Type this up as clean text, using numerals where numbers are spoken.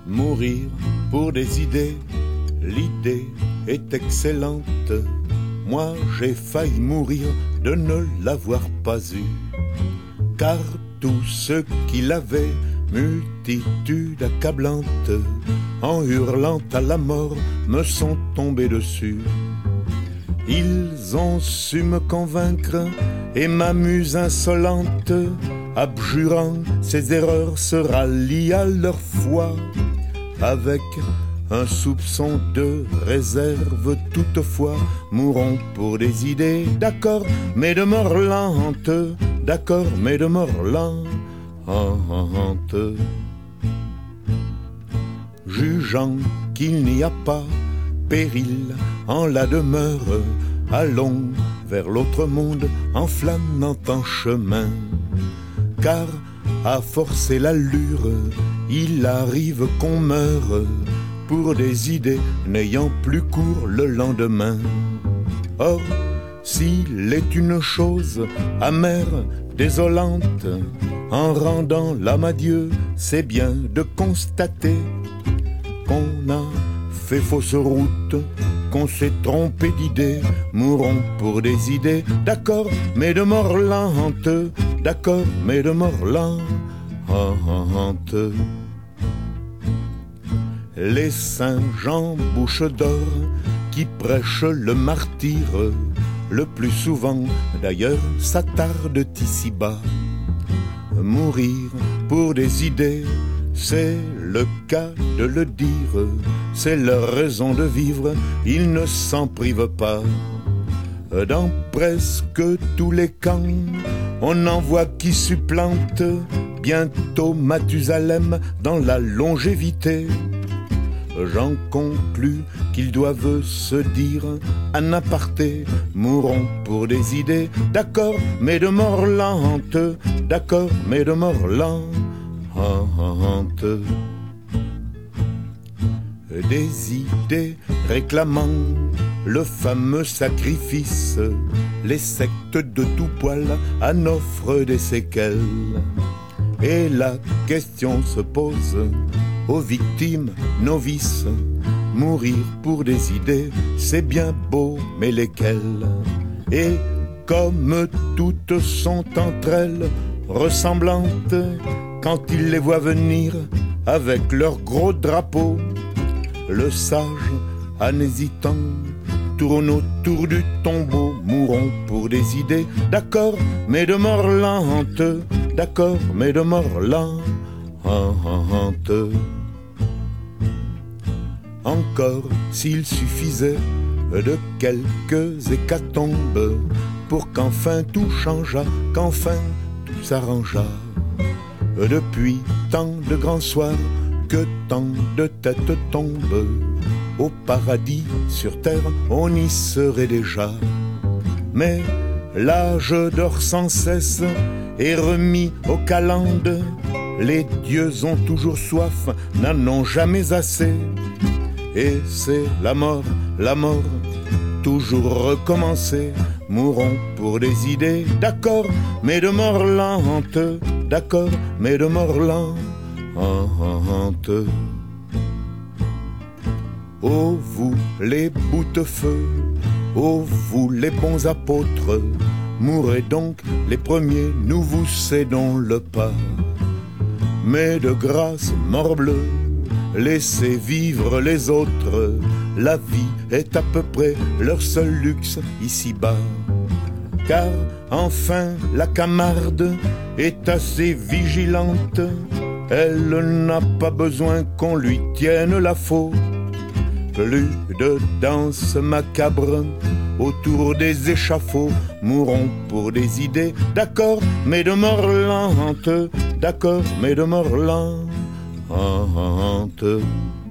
Mourir pour des idées, l'idée est excellente. Moi j'ai failli mourir de ne l'avoir pas eu, car tous ceux qui l'avaient, multitude accablante, en hurlant à la mort, me sont tombés dessus. Ils ont su me convaincre et ma muse insolente, abjurant ses erreurs, se rallie à leur foi, avec un soupçon de réserve toutefois. Mourons pour des idées, d'accord, mais de mort lente, d'accord, mais de mort lente. Jugeant qu'il n'y a pas péril en la demeure, allons vers l'autre monde en flânant en chemin, car à forcer l'allure, il arrive qu'on meure pour des idées n'ayant plus cours le lendemain. Or, s'il est une chose amère, désolante, en rendant l'âme à Dieu, c'est bien de constater qu'on a fait fausse route, qu'on s'est trompé d'idée. Mourons pour des idées, d'accord, mais de mort lente, d'accord, mais de mort lente. Les saints Jean bouche d'or qui prêchent le martyre, le plus souvent d'ailleurs s'attardent ici-bas. Mourir pour des idées, c'est le cas de le dire, c'est leur raison de vivre, ils ne s'en privent pas. Dans presque tous les camps, on en voit qui supplantent bientôt Mathusalem dans la longévité. J'en conclus qu'ils doivent se dire en aparté, mourons pour des idées, d'accord, mais de mort lente, d'accord, mais de mort lente. Des idées réclamant le fameux sacrifice, les sectes de tout poil en offrent des séquelles. Et la question se pose aux victimes novices, mourir pour des idées, c'est bien beau, mais lesquelles? Et comme toutes sont entre elles ressemblantes, quand ils les voient venir avec leur gros drapeau, le sage, en hésitant, tourne autour du tombeau. Mourons pour des idées, d'accord, mais de mort lente, d'accord, mais de mort lente. Encore s'il suffisait de quelques hécatombes pour qu'enfin tout changeât, qu'enfin tout s'arrangeât. Depuis tant de grands soirs que tant de têtes tombent, au paradis sur terre on y serait déjà. Mais l'âge dort sans cesse et remis aux calendes, les dieux ont toujours soif, n'en ont jamais assez. Et c'est la mort, toujours recommencer. Mourons pour des idées, d'accord, mais de mort lente, d'accord, mais de mort lente. Ô vous les boutefeux, ô vous les bons apôtres, mourrez donc les premiers, nous vous cédons le pas. Mais de grâce, morbleu, laissez vivre les autres, la vie est à peu près leur seul luxe ici-bas. Car enfin la Camarde est assez vigilante, elle n'a pas besoin qu'on lui tienne la faute. Plus de danse macabre autour des échafauds, mourons pour des idées, d'accord, mais de mort lente, d'accord, mais de mort lente.